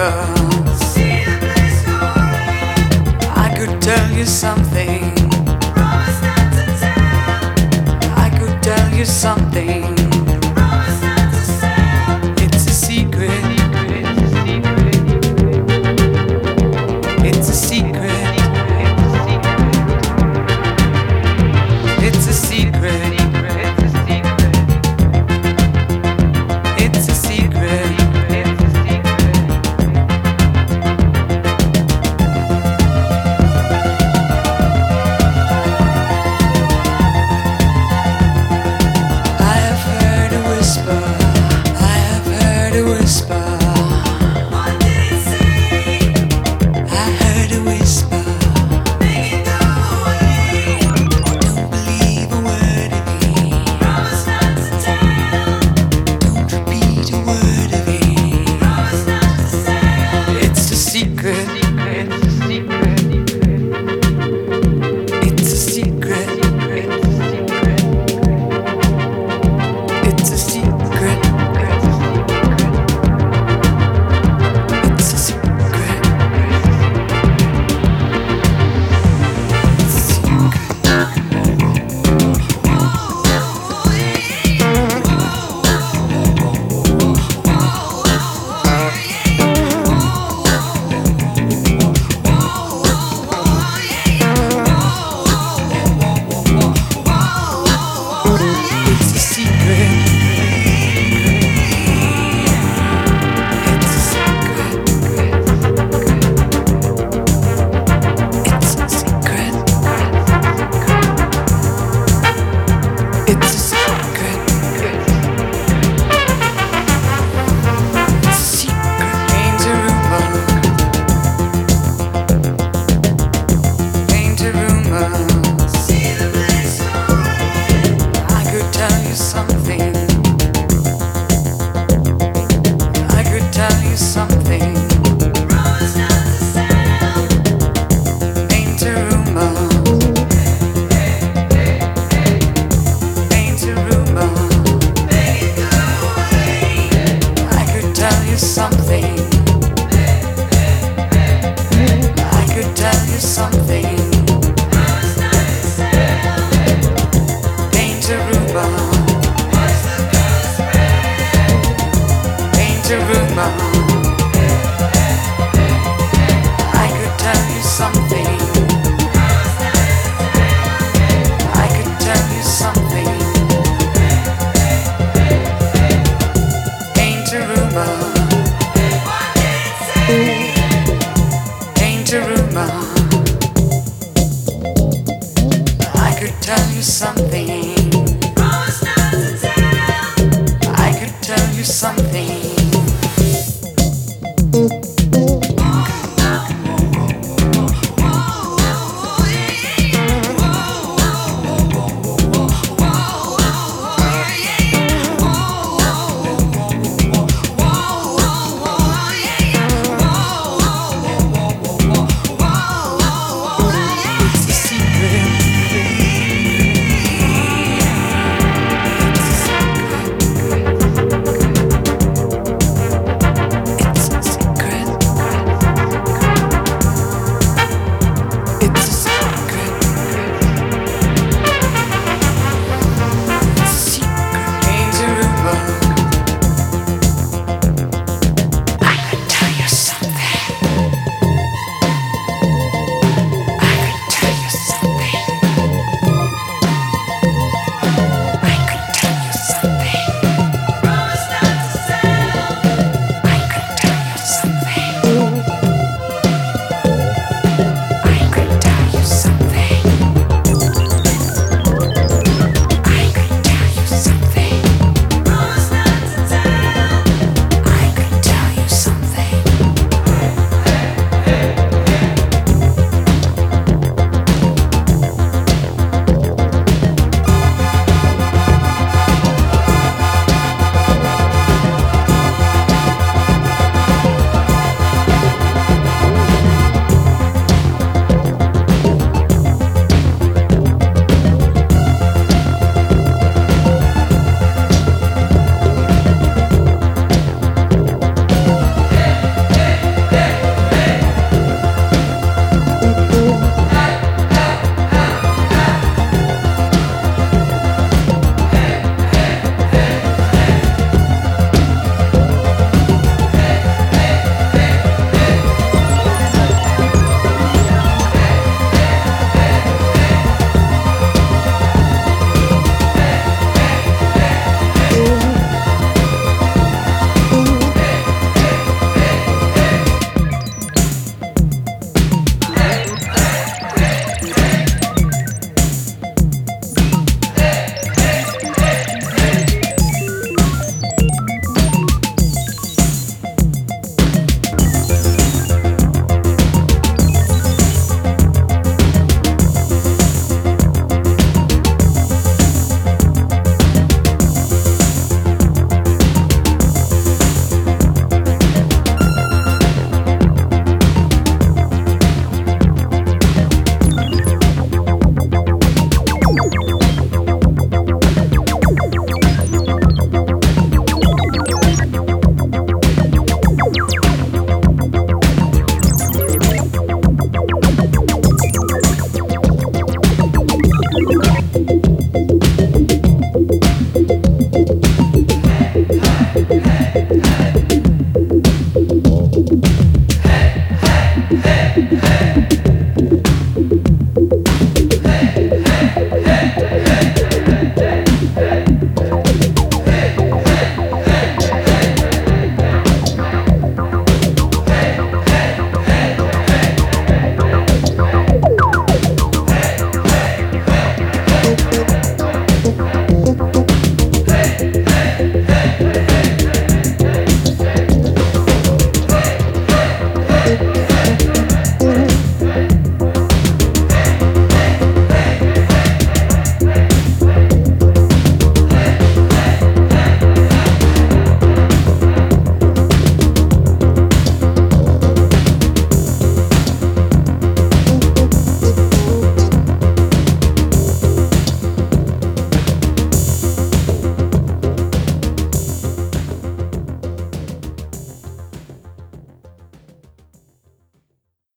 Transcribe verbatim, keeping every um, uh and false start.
rumors. I could tell you something. I could tell you something. It's a secret. It's a secret. It's a secret. It's a secret. I have heard a whisper. I have heard a whisper. What did it say? I heard a whisper. Make it go away. Don't believe a word of it. Promise not to tell. Don't repeat a word of it. Promise not to sell. It's a secret. It's a secret. It's a secret. It's a secret. It's a secret. It's a secret. It's a secret. It's a secret. It's a secret. It's a secret. Ain't a rumor. Ain't a rumor. See the place already. I could tell you something. I could tell you something. Promise not to sell. Ain't a rumor. Ain't a rumor. Make it go away. I could tell you something. I could tell you something. Promise not to sell. Ain't a rumor. What's the good spread? Ain't a rumor. I could tell you something. I could tell you something. Ain't a rumor. What did it say? Ain't a rumor. I could tell you something. Promise not to tell. I could tell you something. It's a secret. It's a secret.